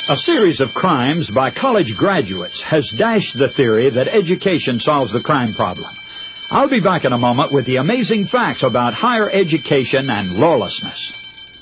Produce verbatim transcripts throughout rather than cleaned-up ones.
A series of crimes by college graduates has dashed the theory that education solves the crime problem. I'll be back in a moment with the amazing facts about higher education and lawlessness.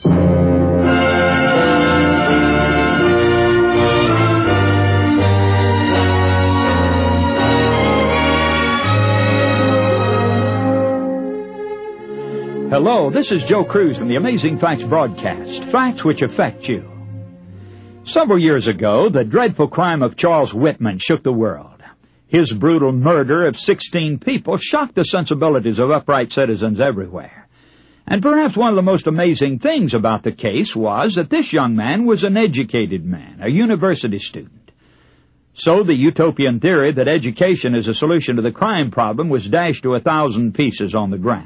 Hello, this is Joe Cruz from the Amazing Facts broadcast, facts which affect you. Several years ago, the dreadful crime of Charles Whitman shook the world. His brutal murder of sixteen people shocked the sensibilities of upright citizens everywhere. And perhaps one of the most amazing things about the case was that this young man was an educated man, a university student. So the utopian theory that education is a solution to the crime problem was dashed to a thousand pieces on the ground.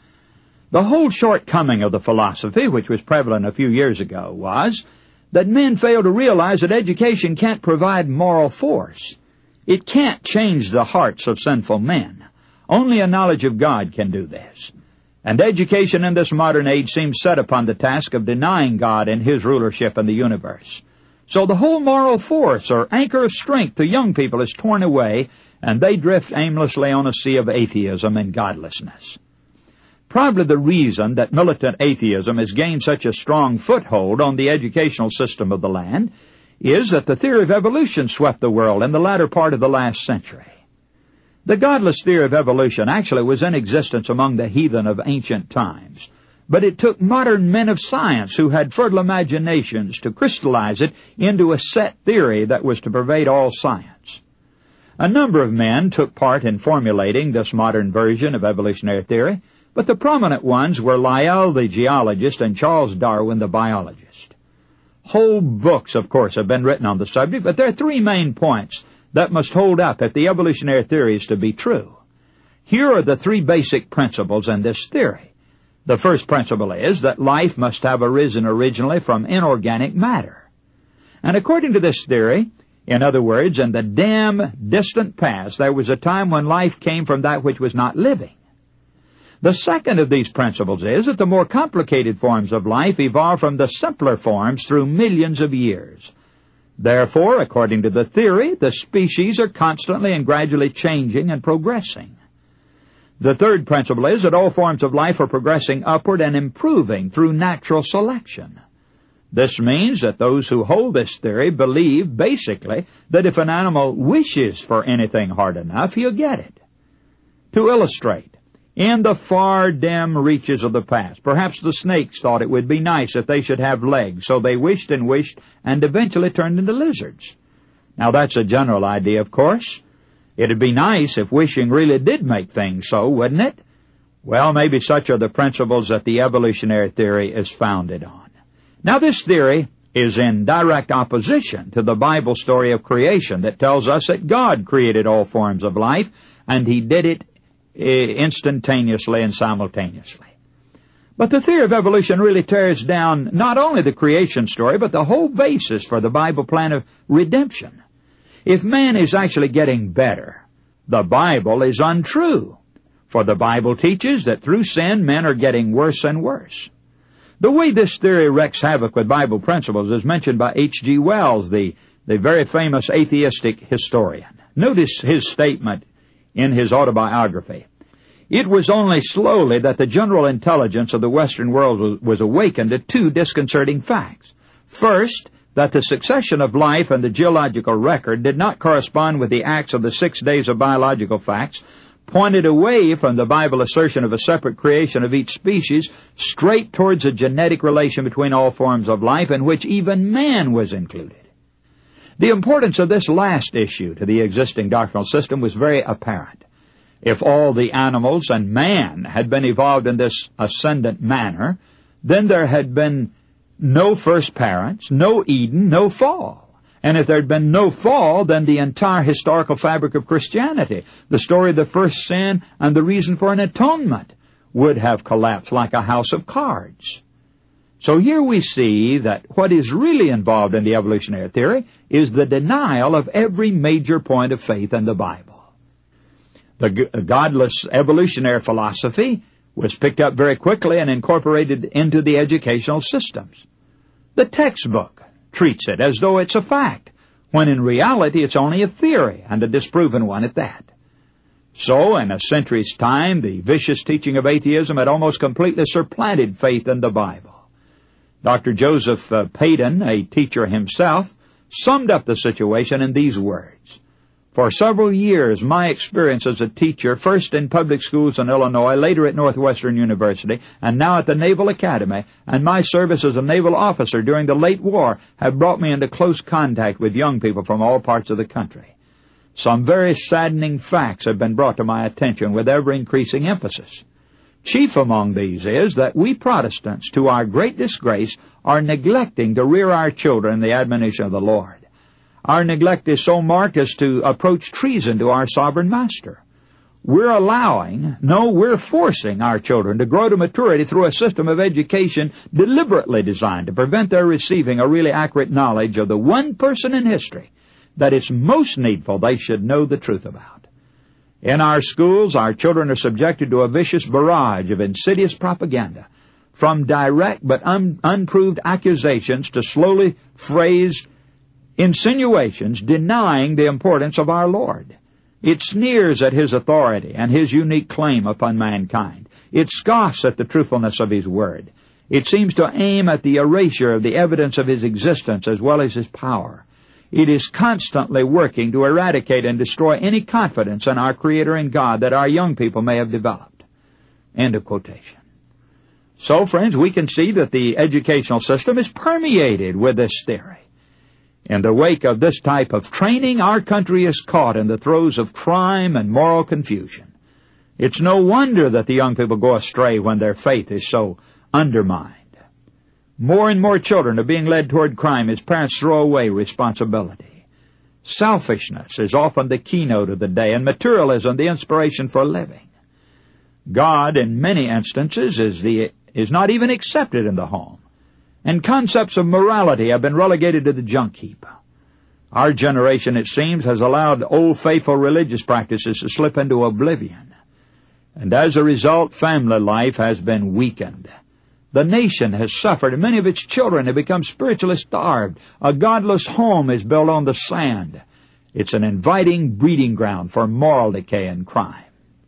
The whole shortcoming of the philosophy, which was prevalent a few years ago, was that men fail to realize that education can't provide moral force. It can't change the hearts of sinful men. Only a knowledge of God can do this. And education in this modern age seems set upon the task of denying God and His rulership in the universe. So the whole moral force or anchor of strength to young people is torn away, and they drift aimlessly on a sea of atheism and godlessness. Probably the reason that militant atheism has gained such a strong foothold on the educational system of the land is that the theory of evolution swept the world in the latter part of the last century. The godless theory of evolution actually was in existence among the heathen of ancient times, but it took modern men of science who had fertile imaginations to crystallize it into a set theory that was to pervade all science. A number of men took part in formulating this modern version of evolutionary theory, but the prominent ones were Lyell, the geologist, and Charles Darwin, the biologist. Whole books, of course, have been written on the subject, but there are three main points that must hold up if the evolutionary theory is to be true. Here are the three basic principles in this theory. The first principle is that life must have arisen originally from inorganic matter. And according to this theory, in other words, in the dim, distant past, there was a time when life came from that which was not living. The second of these principles is that the more complicated forms of life evolve from the simpler forms through millions of years. Therefore, according to the theory, the species are constantly and gradually changing and progressing. The third principle is that all forms of life are progressing upward and improving through natural selection. This means that those who hold this theory believe, basically, that if an animal wishes for anything hard enough, he'll get it. To illustrate, in the far dim reaches of the past, perhaps the snakes thought it would be nice if they should have legs, so they wished and wished and eventually turned into lizards. Now that's a general idea, of course. It'd be nice if wishing really did make things so, wouldn't it? Well, maybe such are the principles that the evolutionary theory is founded on. Now this theory is in direct opposition to the Bible story of creation that tells us that God created all forms of life, and He did it instantaneously and simultaneously. But the theory of evolution really tears down not only the creation story, but the whole basis for the Bible plan of redemption. If man is actually getting better, the Bible is untrue, for the Bible teaches that through sin men are getting worse and worse. The way this theory wreaks havoc with Bible principles is mentioned by H G Wells, the, the very famous atheistic historian. Notice his statement in his autobiography. It was only slowly that the general intelligence of the Western world was awakened to two disconcerting facts. First, that the succession of life and the geological record did not correspond with the acts of the six days of biological facts, pointed away from the Bible assertion of a separate creation of each species, straight towards a genetic relation between all forms of life, in which even man was included. The importance of this last issue to the existing doctrinal system was very apparent. If all the animals and man had been evolved in this ascendant manner, then there had been no first parents, no Eden, no fall. And if there had been no fall, then the entire historical fabric of Christianity, the story of the first sin and the reason for an atonement, would have collapsed like a house of cards. So here we see that what is really involved in the evolutionary theory is the denial of every major point of faith in the Bible. The godless evolutionary philosophy was picked up very quickly and incorporated into the educational systems. The textbook treats it as though it's a fact, when in reality it's only a theory, and a disproven one at that. So, in a century's time, the vicious teaching of atheism had almost completely supplanted faith in the Bible. Doctor Joseph uh, Payton, a teacher himself, summed up the situation in these words. For several years, my experience as a teacher, first in public schools in Illinois, later at Northwestern University, and now at the Naval Academy, and my service as a naval officer during the late war, have brought me into close contact with young people from all parts of the country. Some very saddening facts have been brought to my attention with ever-increasing emphasis. Chief among these is that we Protestants, to our great disgrace, are neglecting to rear our children in the admonition of the Lord. Our neglect is so marked as to approach treason to our sovereign master. We're allowing, no, we're forcing our children to grow to maturity through a system of education deliberately designed to prevent their receiving a really accurate knowledge of the one person in history that it's most needful they should know the truth about. In our schools, our children are subjected to a vicious barrage of insidious propaganda, from direct but un- unproved accusations to slowly phrased insinuations denying the importance of our Lord. It sneers at His authority and His unique claim upon mankind. It scoffs at the truthfulness of His word. It seems to aim at the erasure of the evidence of His existence as well as His power. It is constantly working to eradicate and destroy any confidence in our Creator and God that our young people may have developed. End of quotation. So, friends, we can see that the educational system is permeated with this theory. In the wake of this type of training, our country is caught in the throes of crime and moral confusion. It's no wonder that the young people go astray when their faith is so undermined. More and more children are being led toward crime as parents throw away responsibility. Selfishness is often the keynote of the day, and materialism the inspiration for living. God, in many instances, is, the, is not even accepted in the home. And concepts of morality have been relegated to the junk heap. Our generation, it seems, has allowed old faithful religious practices to slip into oblivion. And as a result, family life has been weakened. The nation has suffered, and many of its children have become spiritually starved. A godless home is built on the sand. It's an inviting breeding ground for moral decay and crime.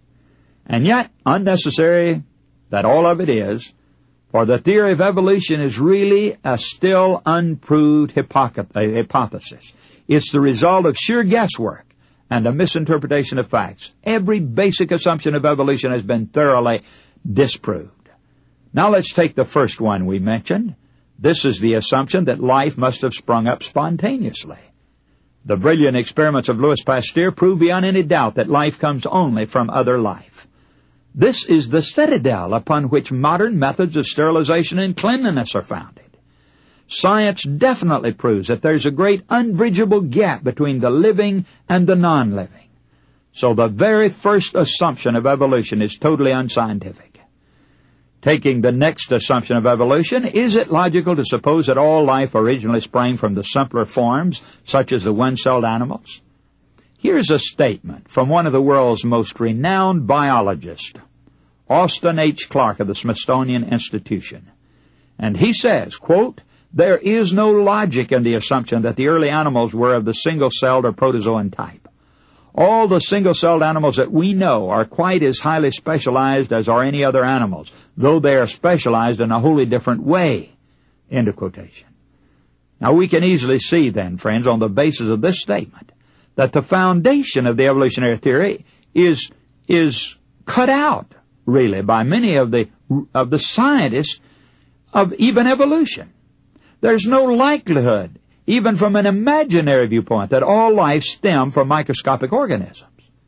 And yet, unnecessary that all of it is, for the theory of evolution is really a still unproved hypothesis. It's the result of sheer guesswork and a misinterpretation of facts. Every basic assumption of evolution has been thoroughly disproved. Now let's take the first one we mentioned. This is the assumption that life must have sprung up spontaneously. The brilliant experiments of Louis Pasteur prove beyond any doubt that life comes only from other life. This is the citadel upon which modern methods of sterilization and cleanliness are founded. Science definitely proves that there's a great unbridgeable gap between the living and the non-living. So the very first assumption of evolution is totally unscientific. Taking the next assumption of evolution, is it logical to suppose that all life originally sprang from the simpler forms, such as the one-celled animals? Here's a statement from one of the world's most renowned biologists, Austin H. Clark of the Smithsonian Institution. And he says, quote, "There is no logic in the assumption that the early animals were of the single-celled or protozoan type. All the single-celled animals that we know are quite as highly specialized as are any other animals, though they are specialized in a wholly different way." End of quotation. Now we can easily see then, friends, on the basis of this statement, that the foundation of the evolutionary theory is is cut out, really, by many of the of the scientists of even evolution. There's no likelihood, even from an imaginary viewpoint, that all life stemmed from microscopic organisms.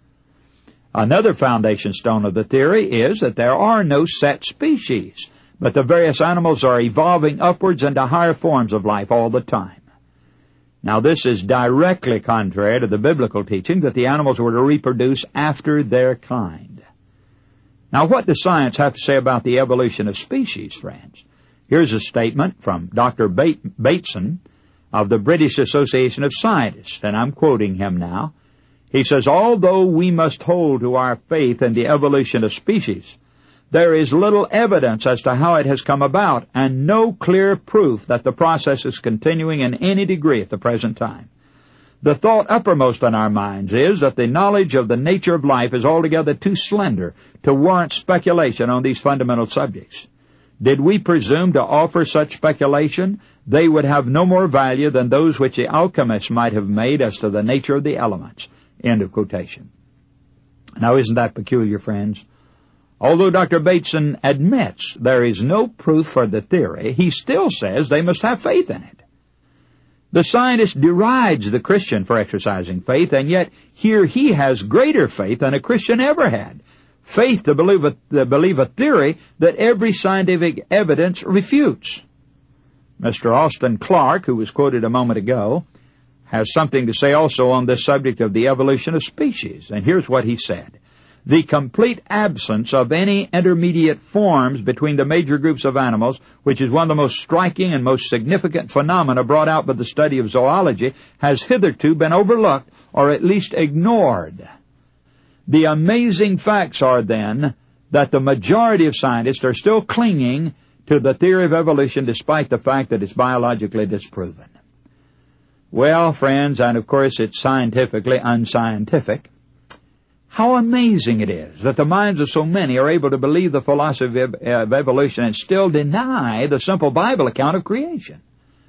Another foundation stone of the theory is that there are no set species, but the various animals are evolving upwards into higher forms of life all the time. Now, this is directly contrary to the biblical teaching that the animals were to reproduce after their kind. Now, what does science have to say about the evolution of species, friends? Here's a statement from Doctor Bateson of the British Association of Scientists, and I'm quoting him now. He says, "Although we must hold to our faith in the evolution of species, There is little evidence as to how it has come about, and no clear proof that the process is continuing in any degree at the present time. The thought uppermost in our minds is that the knowledge of the nature of life is altogether too slender to warrant speculation on these fundamental subjects. Did we presume to offer such speculation, they would have no more value than those which the alchemists might have made as to the nature of the elements. End of quotation. Now, isn't that peculiar, friends? Although Doctor Bateson admits there is no proof for the theory, he still says they must have faith in it. The scientist derides the Christian for exercising faith, and yet here he has greater faith than a Christian ever had. Faith to believe a, to believe a theory that every scientific evidence refutes. Mister Austin Clark, who was quoted a moment ago, has something to say also on this subject of the evolution of species, and here's what he said. The complete absence of any intermediate forms between the major groups of animals, which is one of the most striking and most significant phenomena brought out by the study of zoology, has hitherto been overlooked or at least ignored. The amazing facts are, then, that the majority of scientists are still clinging to the theory of evolution despite the fact that it's biologically disproven. Well, friends, and of course it's scientifically unscientific. How amazing it is that the minds of so many are able to believe the philosophy of, of evolution and still deny the simple Bible account of creation.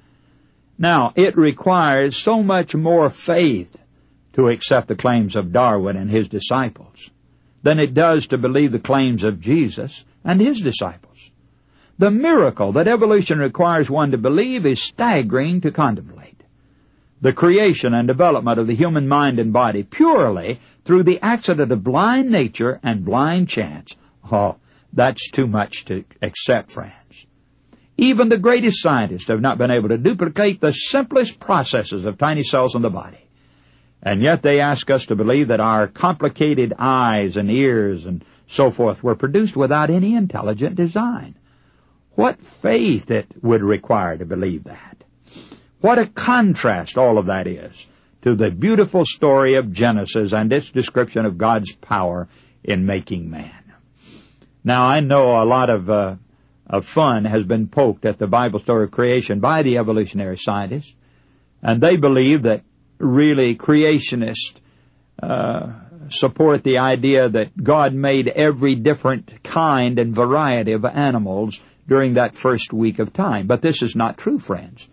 Now, it requires so much more faith to accept the claims of Darwin and his disciples than it does to believe the claims of Jesus and his disciples. The miracle that evolution requires one to believe is staggering to contemplate. The creation and development of the human mind and body purely through the accident of blind nature and blind chance. Oh, that's too much to accept, friends. Even the greatest scientists have not been able to duplicate the simplest processes of tiny cells in the body. And yet they ask us to believe that our complicated eyes and ears and so forth were produced without any intelligent design. What faith it would require to believe that. What a contrast all of that is to the beautiful story of Genesis and its description of God's power in making man. Now, I know a lot of, uh, of fun has been poked at the Bible story of creation by the evolutionary scientists, and they believe that really creationists uh, support the idea that God made every different kind and variety of animals during that first week of time. But this is not true, friends.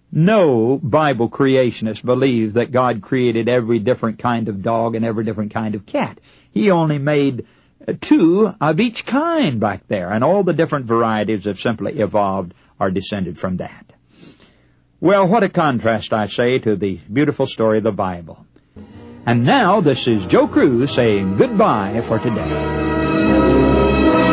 No Bible creationist believes that God created every different kind of dog and every different kind of cat. He only made two of each kind back there, and all the different varieties have simply evolved or descended from that. Well, what a contrast, I say, to the beautiful story of the Bible. And now, this is Joe Cruz saying goodbye for today.